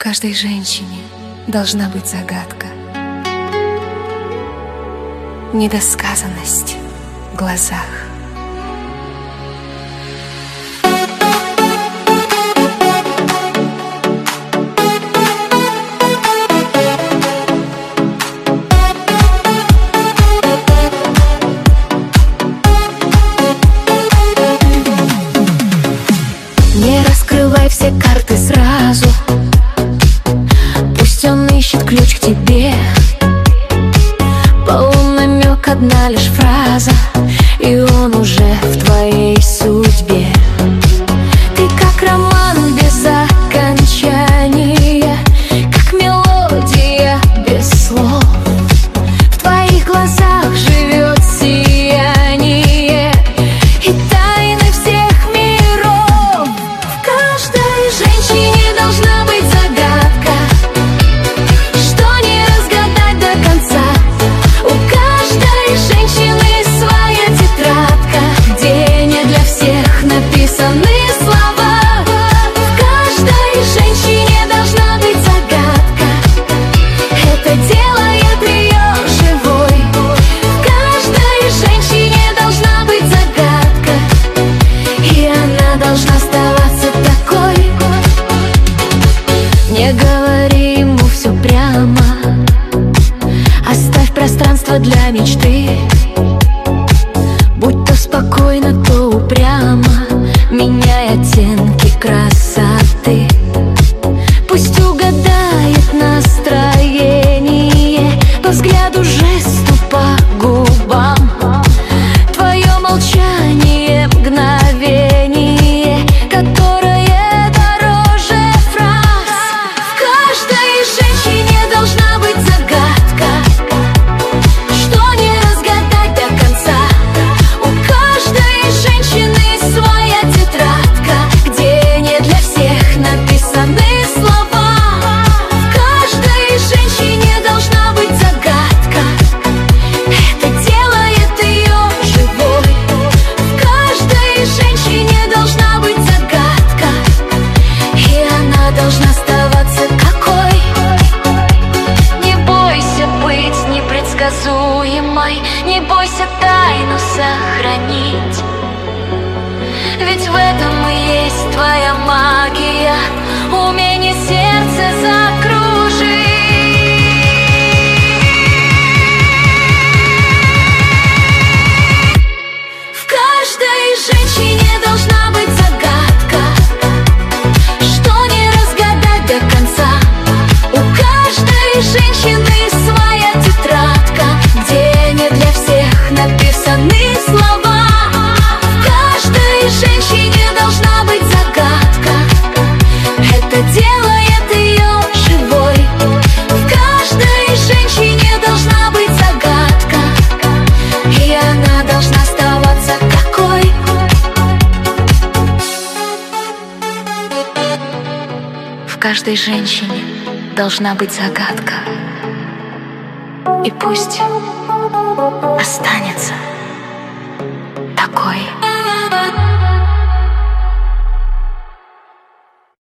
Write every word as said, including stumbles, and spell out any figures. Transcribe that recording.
каждой женщине должна быть загадка, недосказанность в глазах. Не раскрывай все карты сразу, пусть он ищет ключ к тебе. Полунамек, одна лишь фраза, и он уже в твоей судьбе. Ты как роман без окончания, как мелодия без слов. В твоих глазах живет сияние и тайны всех миров. В каждой женщине должна быть загадка, что не разгадать до конца. У каждой женщины своя тетрадка, где не для всех написаны слова. В каждой женщине должна быть загадка, это делает ее живой. В каждой женщине должна быть загадка, и она должна оставаться такой. Не говори ему все прямо, оставь пространство для мечты. Будь то спокойно, то упрямо, меняй оттенки красоты. Пусть угадает настроение по взгляду, жесту, по губам. Твое молчание — мгновение, которое дороже фраз. В каждой женщине должна быть загадка, что не разгадать до конца. У каждой женщины своя тетрадка, где не для всех написаны слова. В каждой женщине должна быть загадка, это делает ее живой. В каждой женщине должна быть загадка, и она должна оставаться такой. Не бойся быть непредсказуемой, не бойся тайну сохранить, ведь в этом и есть твоя магия, умение сердце закружить. В каждой женщине должна быть загадка, что не разгадать до конца. У каждой женщины своя тетрадка, где не для всех написаны слова. В каждой женщине должна быть загадка, это делает ее живой. В каждой женщине должна быть загадка, и она должна оставаться такой. В каждой женщине должна быть загадка, и пусть останется такой.